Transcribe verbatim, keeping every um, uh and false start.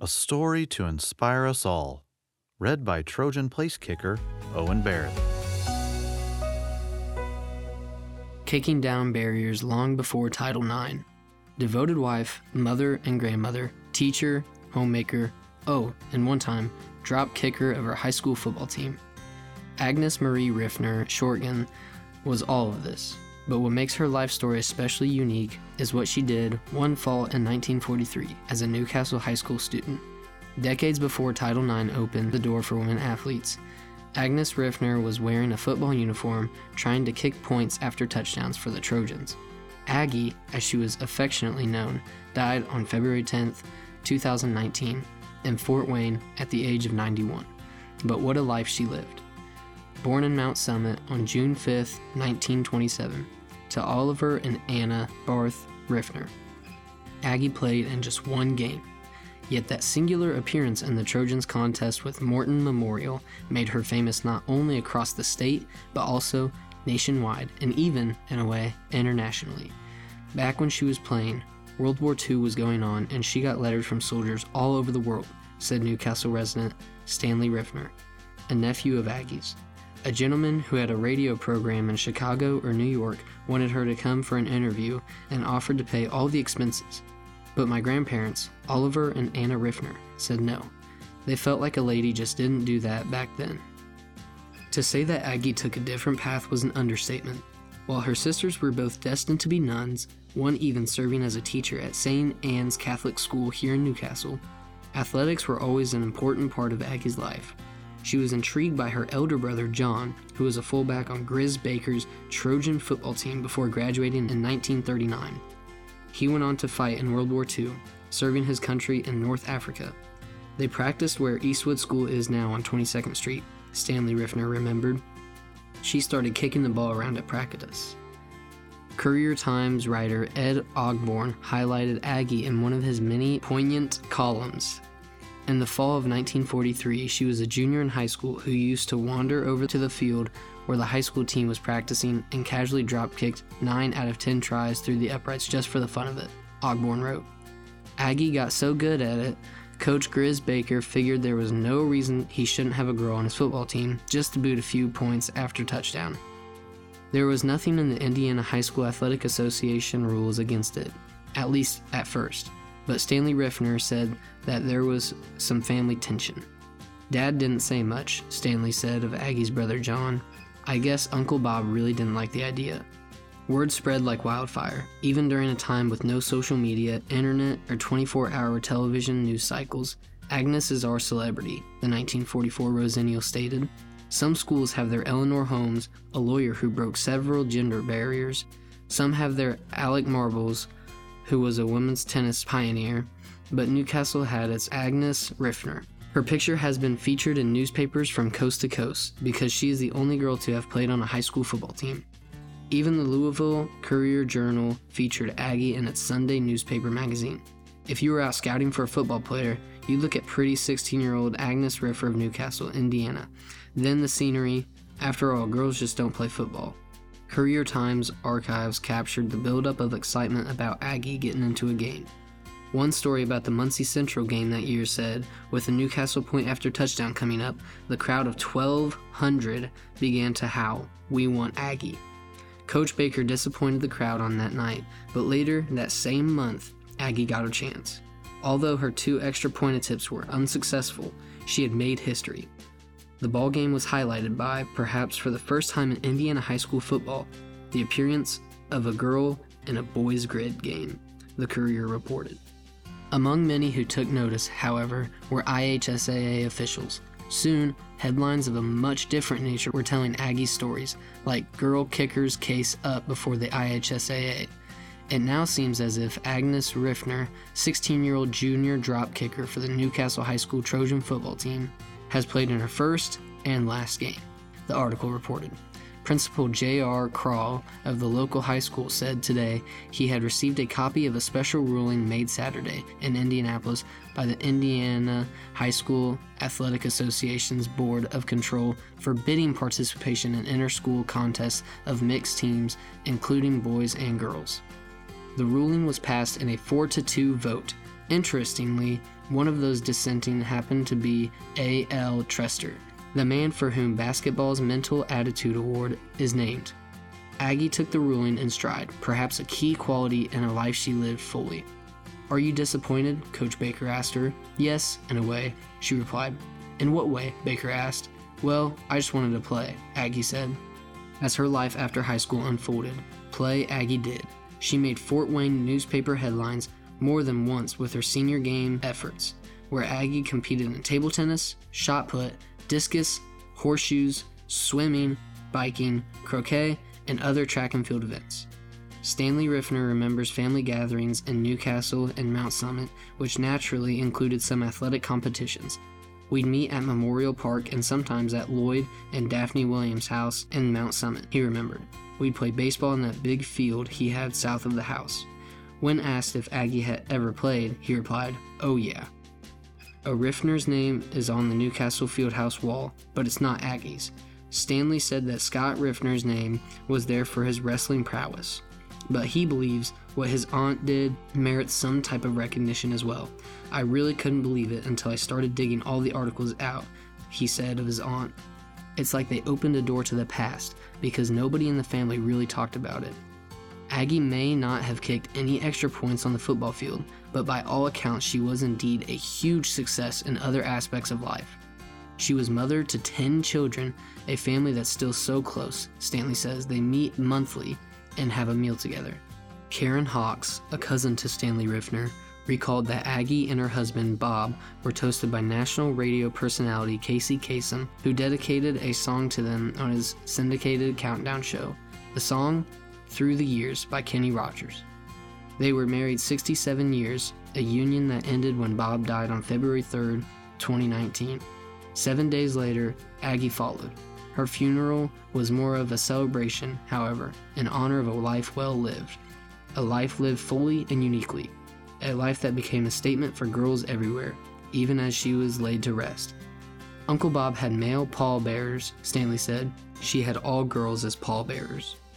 story to inspire us all. Read by Trojan place kicker Owen Barrett. Kicking down barriers long before Title nine. Devoted wife, mother and grandmother, teacher, homemaker, oh, and one time, drop kicker of her high school football team. Agnes Marie Riffner Shortgen was all of this, but what makes her life story especially unique is what she did one fall in nineteen forty-three as a Newcastle high school student. Decades before Title nine opened the door for women athletes, Agnes Riffner was wearing a football uniform trying to kick points after touchdowns for the Trojans. Aggie, as she was affectionately known, died on February tenth, two thousand nineteen in Fort Wayne at the age of ninety-one. But what a life she lived. Born in Mount Summit on June fifth, nineteen twenty-seven, to Oliver and Anna Barth Riffner, Aggie played in just one game. Yet that singular appearance in the Trojans contest with Morton Memorial made her famous not only across the state, but also nationwide, and even, in a way, internationally. Back when she was playing, World War Two was going on and she got letters from soldiers all over the world, said Newcastle resident Stanley Riffner, a nephew of Aggie's. A gentleman who had a radio program in Chicago or New York wanted her to come for an interview and offered to pay all the expenses. But my grandparents, Oliver and Anna Riffner, said no. They felt like a lady just didn't do that back then. To say that Aggie took a different path was an understatement. While her sisters were both destined to be nuns, one even serving as a teacher at Saint Anne's Catholic School here in Newcastle, athletics were always an important part of Aggie's life. She was intrigued by her elder brother John, who was a fullback on Grizz Baker's Trojan football team before graduating in nineteen thirty-nine. He went on to fight in World War Two, serving his country in North Africa. They practiced where Eastwood School is now on twenty-second Street, Stanley Riffner remembered. She started kicking the ball around at practice. Courier Times writer Ed Ogborn highlighted Aggie in one of his many poignant columns. In the fall of nineteen forty-three, she was a junior in high school who used to wander over to the field where the high school team was practicing and casually drop-kicked nine out of ten tries through the uprights just for the fun of it, Ogborn wrote. Aggie got so good at it, Coach Grizz Baker figured there was no reason he shouldn't have a girl on his football team just to boot a few points after touchdown. There was nothing in the Indiana High School Athletic Association rules against it, at least at first, but Stanley Riffner said that there was some family tension. Dad didn't say much, Stanley said of Aggie's brother John. I guess Uncle Bob really didn't like the idea. Word spread like wildfire, even during a time with no social media, internet, or twenty-four hour television news cycles. Agnes is our celebrity, the nineteen forty-four Rosennial stated. Some schools have their Eleanor Holmes, a lawyer who broke several gender barriers. Some have their Alec Marbles, who was a women's tennis pioneer. But Newcastle had its Agnes Riffner. Her picture has been featured in newspapers from coast to coast because she is the only girl to have played on a high school football team. Even the Louisville Courier-Journal featured Aggie in its Sunday newspaper magazine. If you were out scouting for a football player, you'd look at pretty sixteen-year-old Agnes Riffner of Newcastle, Indiana. Then the scenery. After all, girls just don't play football. Courier Times archives captured the buildup of excitement about Aggie getting into a game. One story about the Muncie Central game that year said, with the Newcastle point after touchdown coming up, the crowd of twelve hundred began to howl, "We want Aggie." Coach Baker disappointed the crowd on that night, but later that same month, Aggie got her chance. Although her two extra point attempts were unsuccessful, she had made history. The ball game was highlighted by, perhaps for the first time in Indiana high school football, the appearance of a girl in a boys' grid game, the Courier reported. Among many who took notice, however, were I H S A A officials. Soon, headlines of a much different nature were telling Aggie's stories, like girl kicker's case up before the I H S A A. It now seems as if Agnes Riffner, sixteen-year-old junior drop kicker for the Newcastle High School Trojan football team, has played in her first and last game, the article reported. Principal J R Crawl of the local high school said today he had received a copy of a special ruling made Saturday in Indianapolis by the Indiana High School Athletic Association's Board of Control forbidding participation in inter-school contests of mixed teams, including boys and girls. The ruling was passed in a four to two vote. Interestingly, One of those dissenting happened to be A L Trester, the man for whom basketball's Mental Attitude Award is named. Aggie took the ruling in stride, perhaps a key quality in a life she lived fully. "Are you disappointed?" Coach Baker asked her. "Yes, in a way," she replied. "In what way?" Baker asked. "Well, I just wanted to play," Aggie said. As her life after high school unfolded, play Aggie did. She made Fort Wayne newspaper headlines more than once with her senior game efforts, where Aggie competed in table tennis, shot put, discus, horseshoes, swimming, biking, croquet, and other track and field events. Stanley Riffner remembers family gatherings in Newcastle and Mount Summit, which naturally included some athletic competitions. We'd meet at Memorial Park and sometimes at Lloyd and Daphne Williams' house in Mount Summit, he remembered. We'd play baseball in that big field he had south of the house. When asked if Aggie had ever played, he replied, "Oh yeah." A Riffner's name is on the Newcastle Fieldhouse wall, but it's not Aggie's. Stanley said that Scott Riffner's name was there for his wrestling prowess, but he believes what his aunt did merits some type of recognition as well. "I really couldn't believe it until I started digging all the articles out," he said of his aunt. "It's like they opened a door to the past, because nobody in the family really talked about it." Aggie may not have kicked any extra points on the football field, but by all accounts she was indeed a huge success in other aspects of life. She was mother to ten children, a family that's still so close. Stanley says they meet monthly and have a meal together. Karen Hawks, a cousin to Stanley Riffner, recalled that Aggie and her husband, Bob, were toasted by national radio personality Casey Kasem, who dedicated a song to them on his syndicated countdown show. The song, Through the Years, by Kenny Rogers. They were married sixty-seven years, a union that ended when Bob died on February third, twenty nineteen. Seven days later, Aggie followed. Her funeral was more of a celebration, however, in honor of a life well lived. A life lived fully and uniquely. A life that became a statement for girls everywhere, even as she was laid to rest. Uncle Bob had male pallbearers, Stanley said. She had all girls as pallbearers.